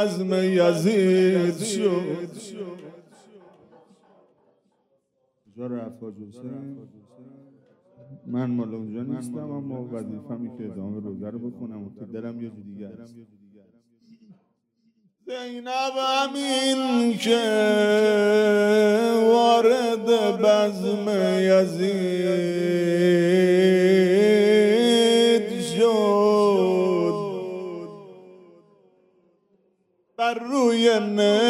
بزم یزید شد. کجا رفت حاج حسین؟ من مال اونجا نیستم، اما وظیفه‌مه که ادامه روزه رو بخونم و تو دلم یه جو دیگه است. زینب همین که وارد بزم یزید شد، بر روی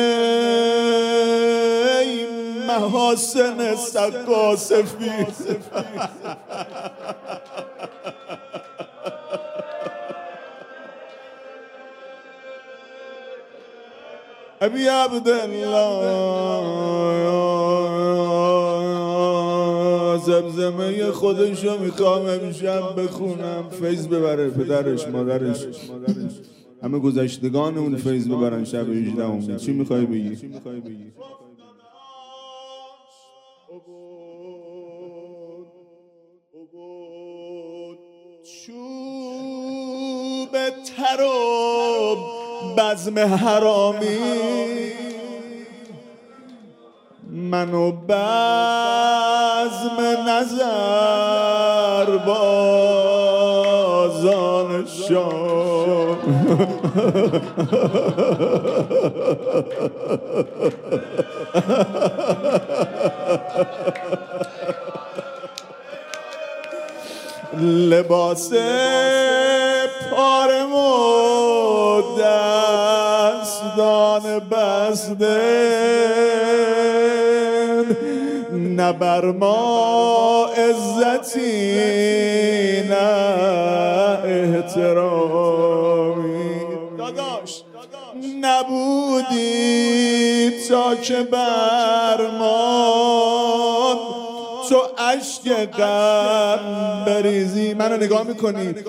نی محاسن سقا سفید. ابی عبدالله زمزمه خودشو میخوام امشب بخونم، فیض ببره پدرش مادرش همه گذشتگان اون فیض ببرن شب 18. چی میخوای بگی؟ چوب تر و بزم حرامی، منو بزم نظر بازان شام. لباس پارم و دستان بسته، نه بر ما عزتی نه احترامی. داداش نبودی تا که بر ما تو اشک غم بریزی. منو نگاه میکنی؟ نبودی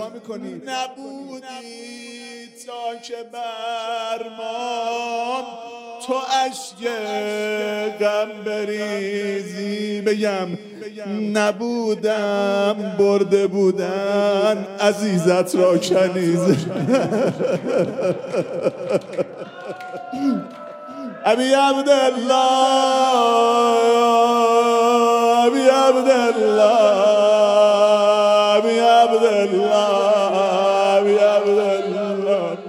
تا که بر ما تو اشک غم بریزی. بگم نبودم برده بودن عزیزت را کنیزه. ابی عبدالله ابی عبدالله ابی عبدالله ابی عبدالله.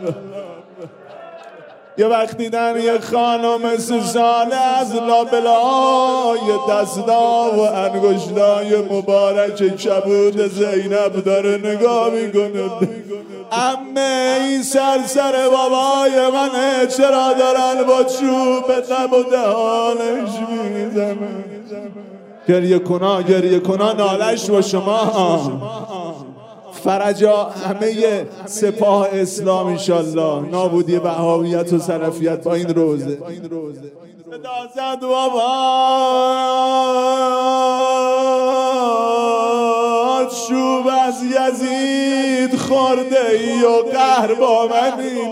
یه وقت دیدن یه خانم 30 ساله از لابلای دستا و انگشتای مبارک کبود زینب داره نگاه میکنه. عمه این سرسر بابای منه، چرا دارن با چوب لب و دهانش میزنن؟ گریه کنا نالش با شما. فرجا همه سپاه اسلام انشالله، نابودی وهابیت و سلفیت با این روزه. صدا زد بابا چوب از یزید خورده ای و قهر با منی.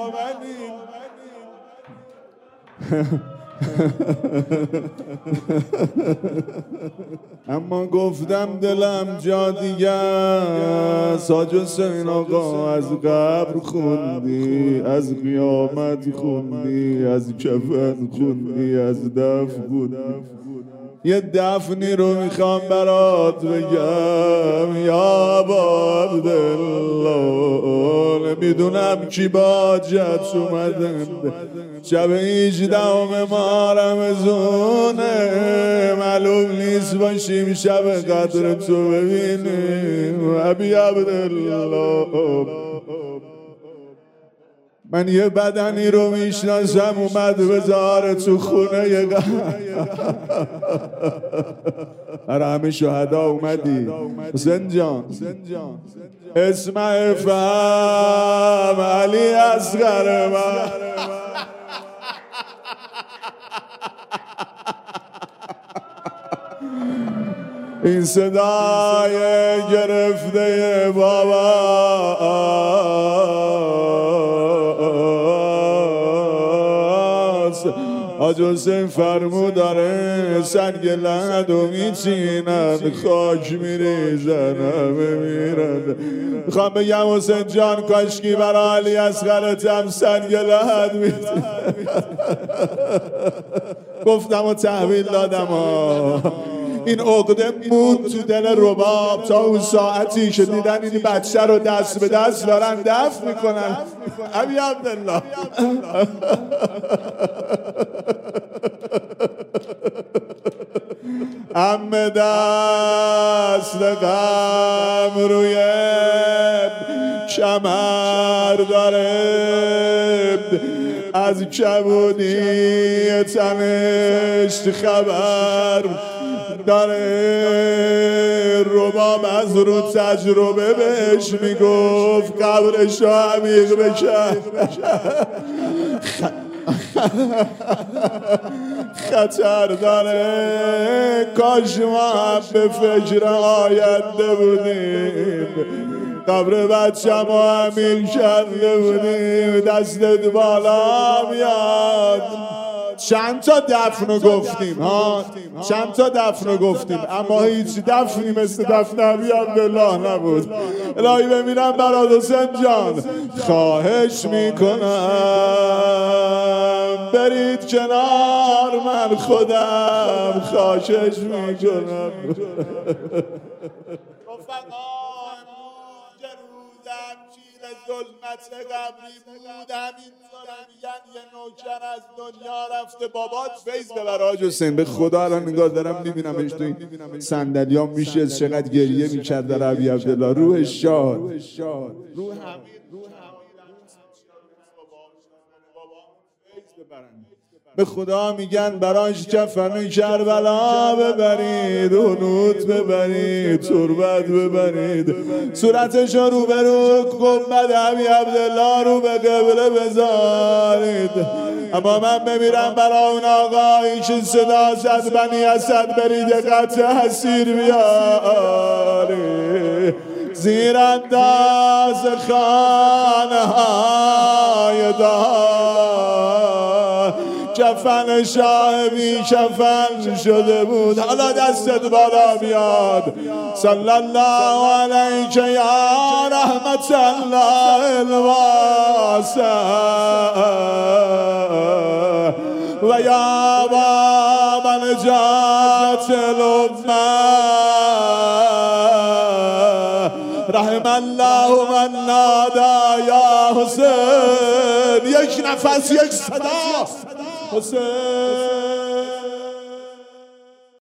اما گفتم دلم جا دیگه است. حاج حسین آقا از قبر خوندی، از قیامت خوندی، از کفن خوندی، از دف خوندی. یه دفنی رو میخوام برات بگم یا ابا عبدالله. میدونم کی با جت اومدن شب 18 ماه رمضونه، معلوم نیست باشیم شب قدر تو ببینیم. ابی عبدالله من یه بدنی رو میشناسم اومد بذاره تو خونه برای همه شهدا اومدی. حسین جان اسم فهم علی اصغر من. این صدای گرفته بابا حاج حسین فرمود داره سنگ لحدو میچینن خاک میریزن همه میرن. میخوام بگم حسین جان کاشکی برای علی اصغرت هم سنگ لحد میچینن. گفتم و تحویل دادم ها. این عقده موند تو دل رباب تا اون ساعتی که دیدن این بچه رو دست به دست دارن دفن میکنن. ابی عبدالله همه دست غم روی کمر داره، از کبودی تنش خبر داره. رباب از رو تجربه بهش میگفت قبرش رو عمیق بکن، خطر داره. کاش ما هم به فکر آینده بودیم، قبر بچم رو عمیق کرده بودیم. دستت بالا میاد. چند تا دفن گفتیم ها، چند تا دفن گفتیم، اما هیچ دفنی مثل دفن ابی عبدالله نبود. الهی بمیرم برات حسین جان، خواهش میکنم برید کنار من، خودم خواهش میکنم. ظلمت قبری بود، همینطوره میگن یه نوکر از دنیا رفته. بابات فیض ببر حاج حسین، به خدا الان نگاه دارم میبینمش تو این صندلیام میشه چقدر گریه میکرد در ابی عبدالله. روح شاد، روح به خدا میگن براش کفن کربلا ببرید، هنوت ببرید، تربت ببرید، صورتش رو به رو گنبد ابی عبدالله رو به قبله بذارید. اما من بمیرم برای اون آقایی که صدا زد بنی اسد برید قطع حسیر بیاری، زیر انداز خانه های دار کفن شاه بی کفن شده بود. حالا دستت بالا میاد. صلی الله علیک یا رحمت الله الواسع و یا باب نجات الامه، رحم الله من نادا یا حسین. یک نفس یک صدا حسین.